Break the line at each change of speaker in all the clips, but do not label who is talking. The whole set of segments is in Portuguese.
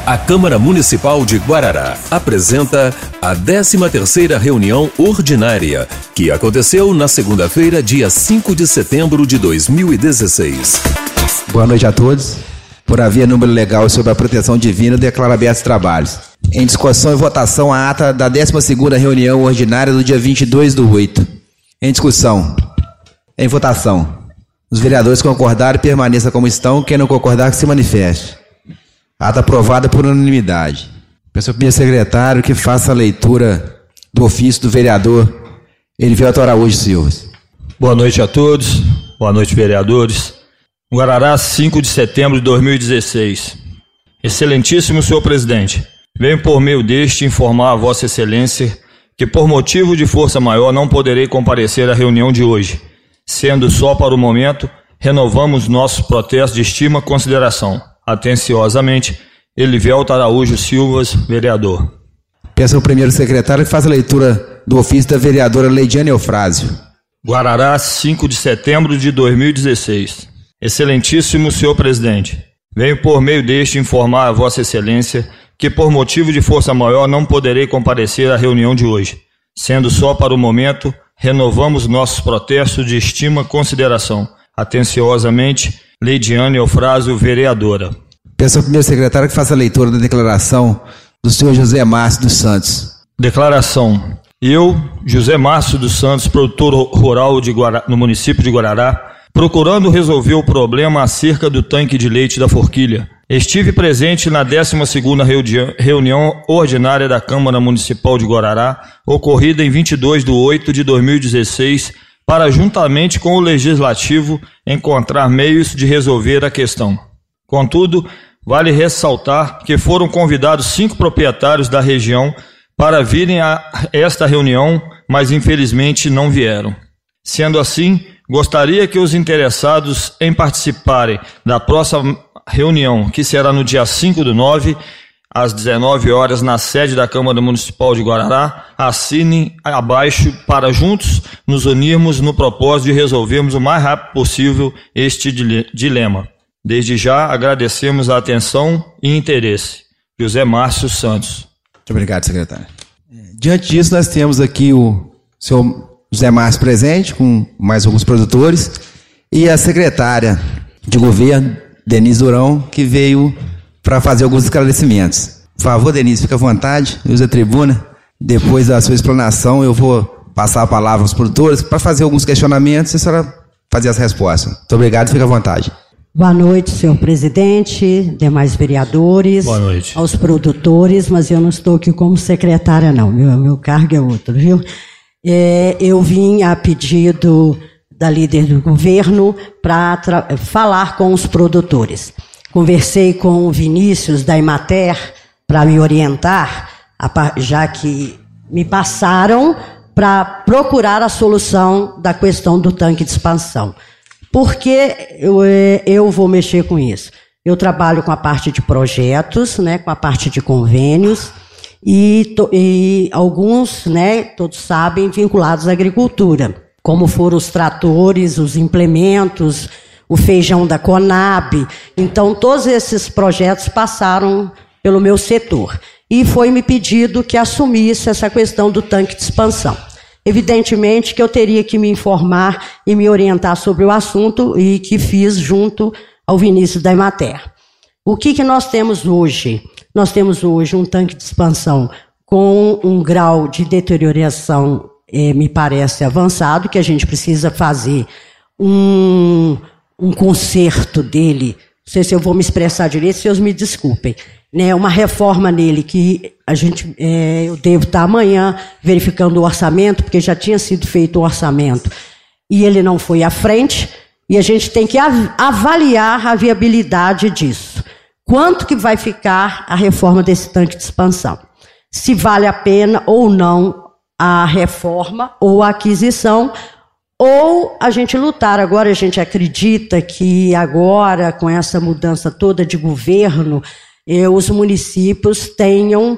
A Câmara Municipal de Guarará apresenta a 13ª reunião ordinária, que aconteceu na segunda-feira, dia 5 de setembro de 2016.
Boa noite a todos. Por haver número legal sobre a proteção divina, declaro abertos os trabalhos. Em discussão e votação, a ata da 12ª reunião ordinária do dia 22/8. Em discussão. Em votação. Os vereadores concordarem, permaneçam como estão. Quem não concordar, que se manifeste. Ata aprovada por unanimidade. Peço ao primeiro secretário que faça a leitura do ofício do vereador Elivelto Araújo Silva.
Boa noite a todos. Boa noite, vereadores. Guarará, 5 de setembro de 2016. Excelentíssimo senhor presidente, venho por meio deste informar a vossa excelência que por motivo de força maior não poderei comparecer à reunião de hoje, sendo só para o momento, renovamos nossos protestos de estima e consideração. Atenciosamente, Elivelto Araújo Silva, vereador.
Peço ao primeiro secretário que faça a leitura do ofício da vereadora Leidiane Eufrásio.
Guarará, 5 de setembro de 2016. Excelentíssimo senhor presidente, venho por meio deste informar a vossa excelência que por motivo de força maior não poderei comparecer à reunião de hoje, sendo só para o momento, renovamos nossos protestos de estima e consideração. Atenciosamente, Leidiane Eufrásio, vereadora.
Peço ao primeiro secretário que faça a leitura da declaração do senhor José Márcio dos Santos.
Declaração. Eu, José Márcio dos Santos, produtor rural no município de Guarará, procurando resolver o problema acerca do tanque de leite da Forquilha, estive presente na 12ª reunião ordinária da Câmara Municipal de Guarará, ocorrida em 22/8 de 2016, para, juntamente com o Legislativo, encontrar meios de resolver a questão. Contudo, vale ressaltar que foram convidados 5 proprietários da região para virem a esta reunião, mas infelizmente não vieram. Sendo assim, gostaria que os interessados em participarem da próxima reunião, que será no dia 5/9, às 19 horas, na sede da Câmara Municipal de Guarará, assinem abaixo para juntos nos unirmos no propósito de resolvermos o mais rápido possível este dilema. Desde já agradecemos a atenção e interesse. José Márcio Santos.
Muito obrigado, secretário. Diante disso, nós temos aqui o senhor José Márcio presente, com mais alguns produtores, e a secretária de governo, Denise Durão, que veio para fazer alguns esclarecimentos. Por favor, Denise, fica à vontade, use a tribuna. Depois da sua explanação, eu vou passar a palavra aos produtores para fazer alguns questionamentos e a senhora fazer as respostas. Muito obrigado, fica à vontade.
Boa noite, senhor presidente, demais vereadores.
Boa noite.
Aos produtores, mas eu não estou aqui como secretária, não. Meu cargo é outro, viu? Eu vim a pedido da líder do governo para falar com os produtores. Conversei com o Vinícius da Emater para me orientar, já que me passaram para procurar a solução da questão do tanque de expansão. Por que eu vou mexer com isso? Eu trabalho com a parte de projetos, né, com a parte de convênios e alguns, né, todos sabem, vinculados à agricultura, como foram os tratores, os implementos, o feijão da Conab. Então, todos esses projetos passaram pelo meu setor. E foi-me pedido que assumisse essa questão do tanque de expansão. Evidentemente que eu teria que me informar e me orientar sobre o assunto e que fiz junto ao Vinícius da Emater. O que nós temos hoje? Nós temos hoje um tanque de expansão com um grau de deterioração, me parece, avançado, que a gente precisa fazer um conserto dele. Não sei se eu vou me expressar direito, se vocês me desculpem. Né, uma reforma nele que eu devo estar amanhã verificando o orçamento, porque já tinha sido feito o orçamento e ele não foi à frente, e a gente tem que avaliar a viabilidade disso. Quanto que vai ficar a reforma desse tanque de expansão? Se vale a pena ou não a reforma ou a aquisição, ou a gente lutar. Agora a gente acredita que agora, com essa mudança toda de governo, os municípios tenham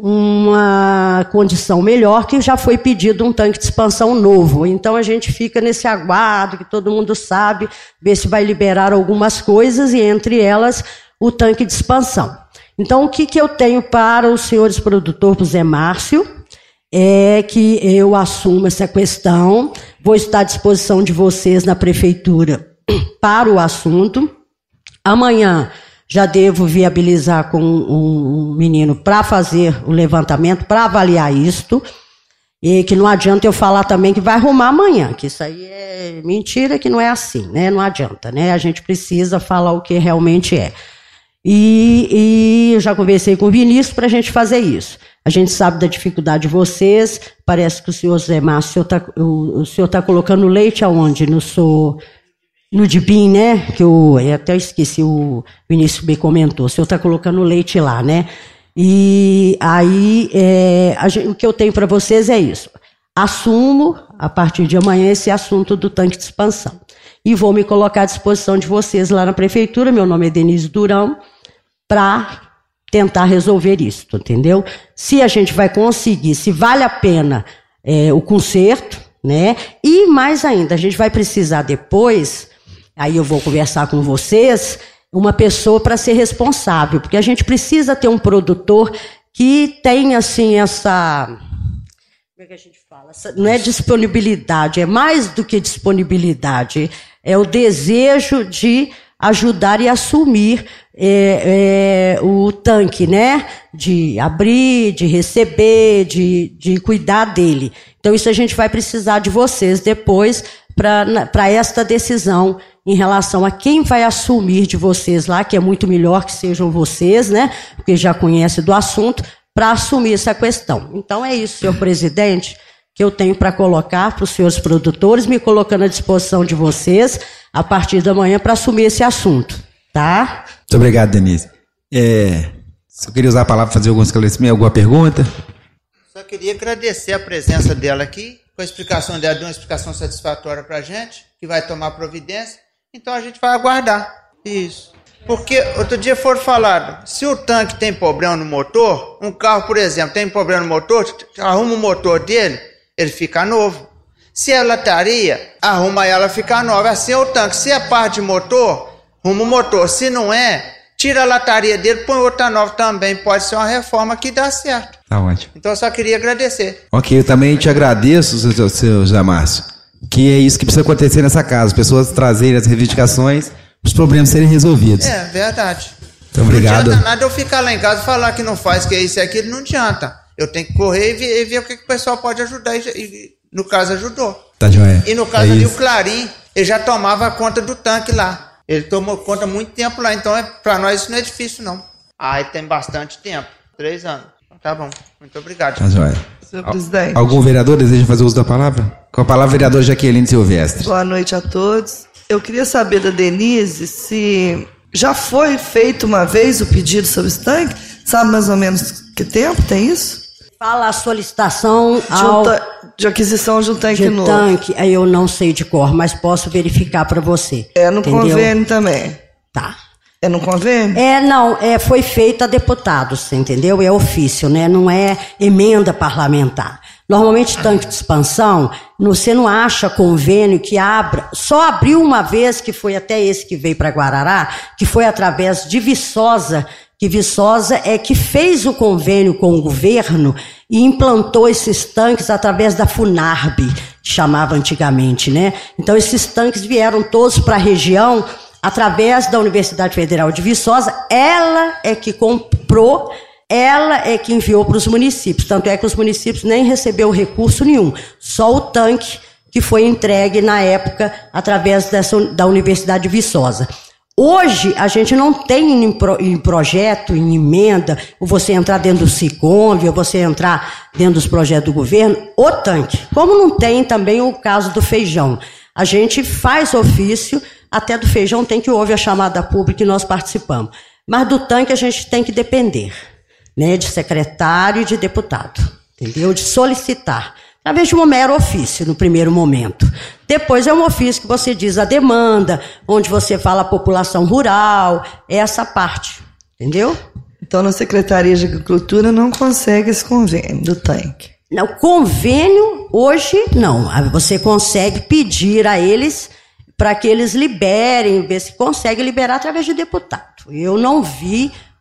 uma condição melhor, que já foi pedido um tanque de expansão novo. Então a gente fica nesse aguardo, que todo mundo sabe, ver se vai liberar algumas coisas, e entre elas o tanque de expansão. Então, o que eu tenho para os senhores produtores, para o Zé Márcio, é que eu assumo essa questão, vou estar à disposição de vocês na prefeitura para o assunto. Amanhã já devo viabilizar com um menino para fazer o levantamento, para avaliar isto, e que não adianta eu falar também que vai arrumar amanhã, que isso aí é mentira, que não é assim, né? Não adianta, né? A gente precisa falar o que realmente é. E eu já conversei com o Vinícius para a gente fazer isso. A gente sabe da dificuldade de vocês, parece que o senhor Zé Márcio, o senhor está colocando leite aonde? No Dibim, né? Que eu até esqueci, o Vinícius me comentou, o senhor está colocando leite lá, né? E aí, o que eu tenho para vocês é isso. Assumo, a partir de amanhã, esse assunto do tanque de expansão. E vou me colocar à disposição de vocês lá na prefeitura, meu nome é Denise Durão, para tentar resolver isso, entendeu? Se a gente vai conseguir, se vale a pena o conserto, né? E mais ainda, a gente vai precisar depois, aí eu vou conversar com vocês, uma pessoa para ser responsável, porque a gente precisa ter um produtor que tenha, assim, essa... Como é que a gente fala? Não é disponibilidade, é mais do que disponibilidade, é o desejo de ajudar e assumir o tanque, né? De abrir, de receber, de cuidar dele. Então, isso a gente vai precisar de vocês depois para esta decisão em relação a quem vai assumir de vocês lá, que é muito melhor que sejam vocês, né? Porque já conhece do assunto, para assumir essa questão. Então, é isso, senhor presidente, que eu tenho para colocar para os senhores produtores, me colocando à disposição de vocês a partir da manhã para assumir esse assunto, tá?
Muito obrigado, Denise. Se eu queria usar a palavra para fazer algum esclarecimento, alguma pergunta?
Só queria agradecer a presença dela aqui, com a explicação dela, deu uma explicação satisfatória para a gente, que vai tomar providência, então a gente vai aguardar. Isso. Porque outro dia foram falado, se o tanque tem problema no motor, um carro, por exemplo, tem problema no motor, arruma o motor dele, ele fica novo. Se é lataria, arruma ela ficar nova. Assim é o tanque. Se é parte de motor, arruma o motor. Se não é, tira a lataria dele, põe outra nova também. Pode ser uma reforma que dá certo.
Tá ótimo.
Então eu só queria agradecer.
Ok, eu também te agradeço, seu Zé Márcio, que é isso que precisa acontecer nessa casa. As pessoas trazerem as reivindicações, os problemas serem resolvidos.
É, verdade.
Então, obrigado.
Não adianta nada eu ficar lá em casa e falar que não faz, que é isso e aquilo, não adianta. Eu tenho que correr e ver o que o pessoal pode ajudar. E no caso, ajudou.
Tá, joia.
E no caso ali, o Clarim, ele já tomava conta do tanque lá. Ele tomou conta há muito tempo lá. Então, para nós, isso não é difícil, não. Aí tem bastante tempo. 3 anos. Tá bom. Muito obrigado.
Tá, joia.
Senhor presidente.
Algum vereador deseja fazer uso da palavra? Com a palavra, vereador Jaqueline Silvestre.
Boa noite a todos. Eu queria saber da Denise se já foi feito uma vez o pedido sobre esse tanque. Sabe mais ou menos que tempo tem isso?
Fala a solicitação
de aquisição de um tanque novo.
Aí eu não sei de cor, mas posso verificar para você.
É no
entendeu?
Convênio também.
Tá.
É no convênio?
Foi feito a deputados, entendeu? É ofício, né? Não é emenda parlamentar. Normalmente, tanque de expansão, você não acha convênio que abra. Só abriu uma vez, que foi até esse que veio para Guarará, que foi através de Viçosa, que Viçosa é que fez o convênio com o governo e implantou esses tanques através da Funarb, que chamava antigamente, né? Então, esses tanques vieram todos para a região através da Universidade Federal de Viçosa. Ela é que comprou, ela é que enviou para os municípios. Tanto é que os municípios nem receberam recurso nenhum. Só o tanque que foi entregue na época através da Universidade de Viçosa. Hoje, a gente não tem em projeto, em emenda, ou você entrar dentro do Siconv, ou você entrar dentro dos projetos do governo, o tanque. Como não tem também o caso do feijão. A gente faz ofício, até do feijão tem que ouvir a chamada pública e nós participamos. Mas do tanque a gente tem que depender, né, de secretário e de deputado, entendeu? De solicitar. Através de um mero ofício, no primeiro momento. Depois é um ofício que você diz a demanda, onde você fala a população rural, é essa parte, entendeu?
Então, na Secretaria de Agricultura não consegue esse convênio do tanque.
Não, convênio, hoje, não. Você consegue pedir a eles para que eles liberem, ver se consegue liberar através de deputado. Eu não vi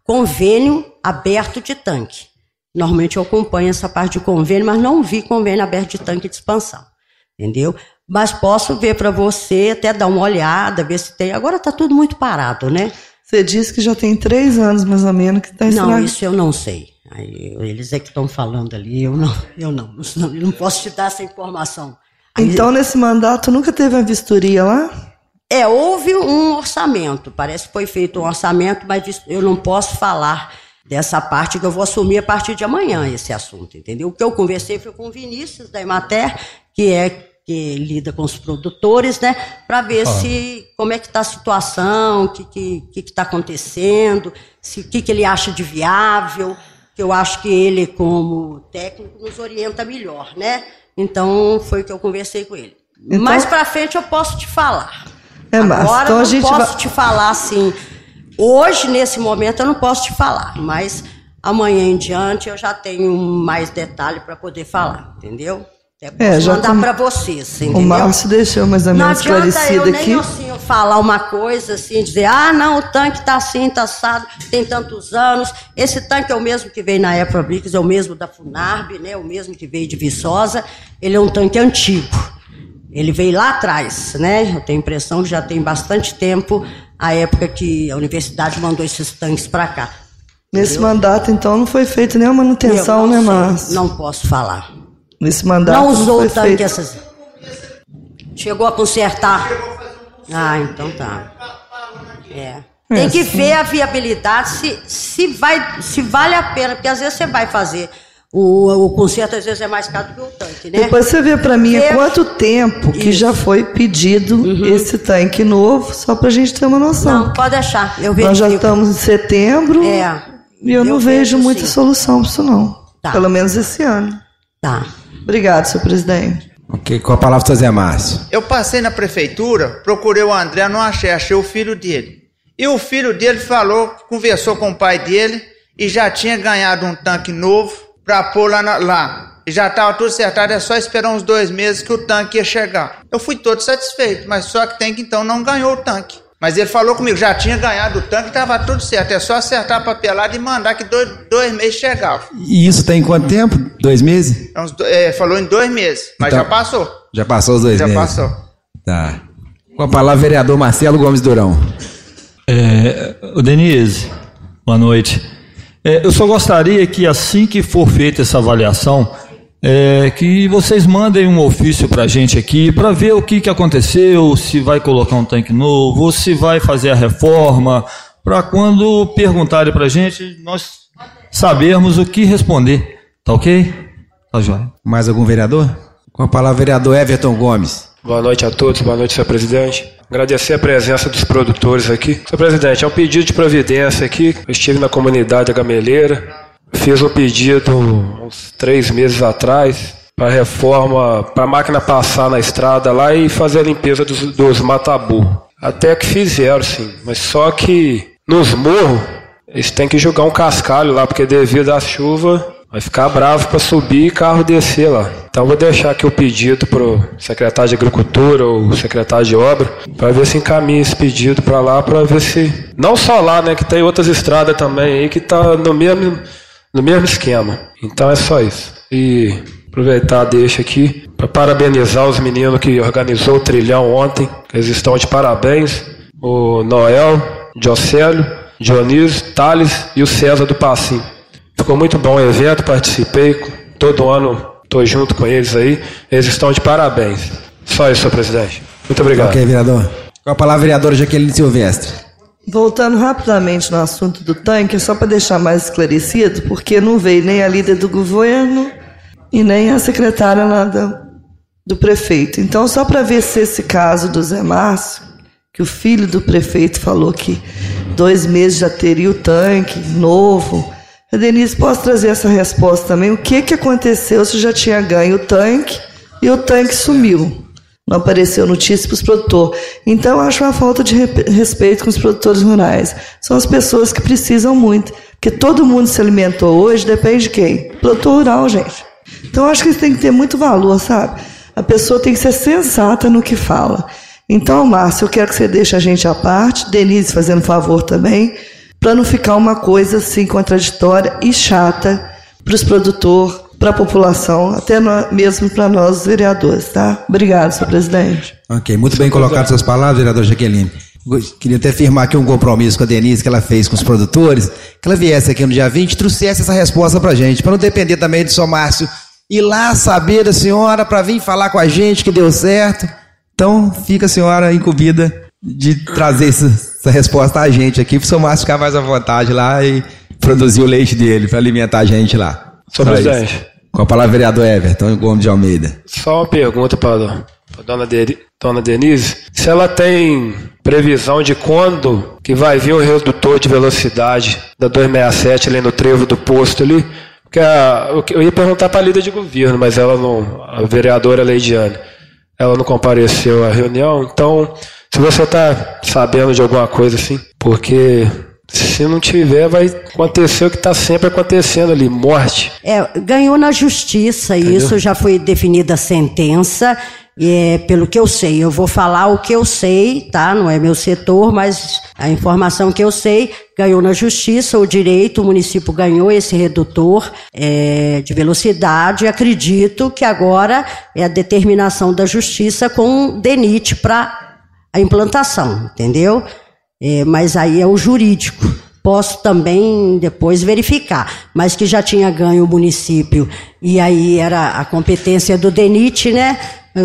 convênio aberto de tanque. Normalmente eu acompanho essa parte de convênio, mas não vi convênio aberto de tanque de expansão, entendeu? Mas posso ver para você, até dar uma olhada, ver se tem. Agora está tudo muito parado, né?
Você disse que já tem 3 anos, mais ou menos, que está estragado.
Não, isso eu não sei. Aí, eles é que estão falando ali, eu não posso te dar essa informação. Aí,
então, nesse mandato, nunca teve uma vistoria lá?
Houve um orçamento, parece que foi feito um orçamento, mas eu não posso falar dessa parte, que eu vou assumir a partir de amanhã esse assunto, entendeu? O que eu conversei foi com o Vinícius da Emater, que lida com os produtores, né, para ver como é que está a situação, o que está acontecendo, o que ele acha de viável, que eu acho que ele, como técnico, nos orienta melhor, né? Então, foi o que eu conversei com ele. Então, mais para frente eu posso te falar. Agora então, eu não posso te falar assim. Hoje, nesse momento, eu não posso te falar, mas amanhã em diante eu já tenho mais detalhe para poder falar, entendeu? Até posso mandar para vocês, entendeu?
O Márcio deixou mais ou menos esclarecido aqui. Não adianta eu falar uma coisa assim, dizer, não, o tanque está assim, está assado, tem tantos anos. Esse tanque é o mesmo que veio na Eprobrix, é o mesmo da Funarb, né? O mesmo que veio de Viçosa. Ele é um tanque antigo. Ele veio lá atrás, né? Eu tenho a impressão que já tem bastante tempo, a época que a universidade mandou esses tanques para cá. Nesse mandato, então, não foi feita nenhuma manutenção, né, Márcio?
Não posso falar.
Nesse mandato
não usou o tanque essas... Chegou a consertar. Então tá. Tem que ver a viabilidade, se vale a pena, porque às vezes você vai fazer... O conserto às vezes é mais caro do que o tanque, né?
Depois você vê para mim há quanto tempo que já foi pedido esse tanque novo, só para a gente ter uma noção.
Não, pode deixar.
Nós já estamos em setembro e eu não vejo muita solução para isso não. Tá. Pelo menos esse ano.
Tá.
Obrigado, senhor presidente.
Ok, com a palavra do Zé Márcio.
Eu passei na prefeitura, procurei o André, não achei o filho dele. E o filho dele conversou com o pai dele e já tinha ganhado um tanque novo para pôr lá. E já estava tudo acertado, é só esperar uns 2 meses que o tanque ia chegar. Eu fui todo satisfeito, mas só que tem que então não ganhou o tanque. Mas ele falou comigo, já tinha ganhado o tanque, estava tudo certo, é só acertar a papelada e mandar que 2 meses chegava.
E isso tem quanto tempo? 2 meses?
Falou em 2 meses, mas então, já passou.
Já passou os 2 meses?
Já passou.
Tá. Com a palavra, vereador Marcelo Gomes Durão.
Denise, boa noite. Eu só gostaria que assim que for feita essa avaliação, que vocês mandem um ofício para a gente aqui, para ver o que aconteceu, se vai colocar um tanque novo, ou se vai fazer a reforma, para quando perguntarem para a gente, nós sabermos o que responder. Tá ok? Tá joia.
Mais algum vereador? Com a palavra, vereador Everton Gomes.
Boa noite a todos, boa noite, senhor presidente. Agradecer a presença dos produtores aqui. Senhor presidente, é um pedido de providência aqui. Eu estive na comunidade Gameleira, fiz um pedido uns 3 meses atrás para reforma, para a máquina passar na estrada lá e fazer a limpeza dos matabu. Até que fizeram, sim, mas só que nos morros eles têm que jogar um cascalho lá, porque devido à chuva vai ficar bravo para subir e carro descer lá. Então vou deixar aqui o pedido para o secretário de Agricultura ou o secretário de Obra, para ver se encaminha esse pedido para lá, para ver se... Não só lá, né, que tem outras estradas também aí que tá no mesmo esquema. Então é só isso. E aproveitar, deixa aqui, para parabenizar os meninos que organizou o trilhão ontem, eles estão de parabéns. O Noel, Diocélio, Dionísio, Thales e o César do Passim. Ficou muito bom o evento, participei, todo ano estou junto com eles aí, eles estão de parabéns. Só isso, senhor presidente. Muito obrigado.
Ok, vereador. Com a palavra, vereadora Jaqueline Silvestre.
Voltando rapidamente no assunto do tanque, só para deixar mais esclarecido, porque não veio nem a líder do governo e nem a secretária lá do prefeito. Então, só para ver se esse caso do Zé Márcio, que o filho do prefeito falou que 2 meses já teria o tanque novo. A Denise, posso trazer essa resposta também? O que aconteceu se já tinha ganho o tanque e o tanque sumiu? Não apareceu notícia para os produtores. Então, eu acho uma falta de respeito com os produtores rurais. São as pessoas que precisam muito. Porque todo mundo se alimentou hoje, depende de quem? Produtor rural, gente. Então, eu acho que isso tem que ter muito valor, sabe? A pessoa tem que ser sensata no que fala. Então, Márcio, eu quero que você deixe a gente à parte. Denise, fazendo favor também. para não ficar uma coisa assim contraditória e chata para os produtores, para a população, até mesmo para nós, os vereadores, tá? Obrigado, senhor presidente.
Ok, muito bem colocado suas palavras, vereador Jaqueline. Queria até firmar aqui um compromisso com a Denise que ela fez com os produtores, que ela viesse aqui no dia 20 e trouxesse essa resposta pra gente, para não depender também do senhor Márcio ir lá saber da senhora para vir falar com a gente que deu certo. Então, fica a senhora incumbida de trazer essa resposta a gente aqui, para o senhor Márcio ficar mais à vontade lá e produzir o leite dele para alimentar a gente lá.
Senhor presidente.
Com a palavra, vereador Everton Gomes de Almeida.
Só uma pergunta para a dona Denise. Se ela tem previsão de quando que vai vir o redutor de velocidade da 267 ali no trevo do posto ali, porque eu ia perguntar para a líder de governo, mas ela não, a vereadora Leidiane, ela não compareceu à reunião, então se você está sabendo de alguma coisa assim, porque se não tiver, vai acontecer o que está sempre acontecendo ali, morte.
Ganhou na justiça, entendeu? Isso já foi definida a sentença, pelo que eu sei. Eu vou falar o que eu sei, tá? Não é meu setor, mas a informação que eu sei, ganhou na justiça o direito, o município ganhou esse redutor de velocidade. Acredito que agora é a determinação da justiça com o DENIT para a implantação, entendeu? Mas aí é o jurídico. Posso também depois verificar, mas que já tinha ganho o município e aí era a competência do DENIT, né,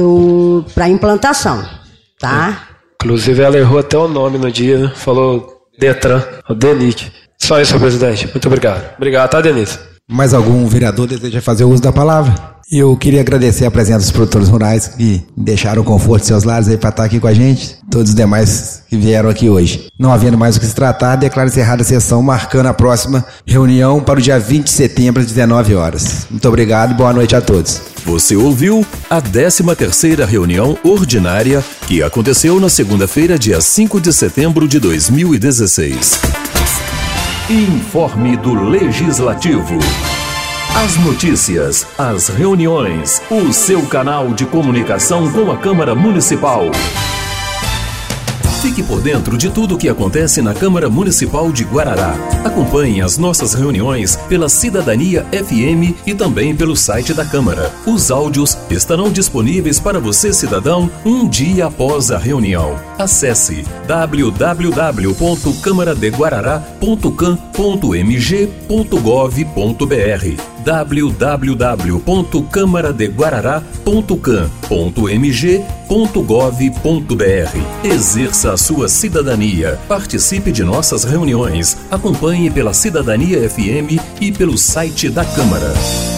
para implantação, tá?
Inclusive ela errou até o nome no dia, né? Falou Detran, o DENIT. Só isso, senhor presidente. Muito obrigado. Obrigado, tá, Denise?
Mais algum vereador deseja fazer uso da palavra? Eu queria agradecer a presença dos produtores rurais que deixaram o conforto de seus lares aí para estar aqui com a gente, todos os demais que vieram aqui hoje. Não havendo mais o que se tratar, declaro encerrada a sessão, marcando a próxima reunião para o dia 20 de setembro, às 19 horas. Muito obrigado e boa noite a todos.
Você ouviu a 13ª reunião ordinária que aconteceu na segunda-feira, dia 5 de setembro de 2016. Informe do Legislativo. As notícias, as reuniões, o seu canal de comunicação com a Câmara Municipal. Fique por dentro de tudo o que acontece na Câmara Municipal de Guarará. Acompanhe as nossas reuniões pela Cidadania FM e também pelo site da Câmara. Os áudios estarão disponíveis para você, cidadão, um dia após a reunião. Acesse www.camaradeguarará.cam.mg.gov.br www.camaradeguarará.cam.mg.gov.br. Exerça a sua cidadania. Participe de nossas reuniões. Acompanhe pela Cidadania FM e pelo site da Câmara.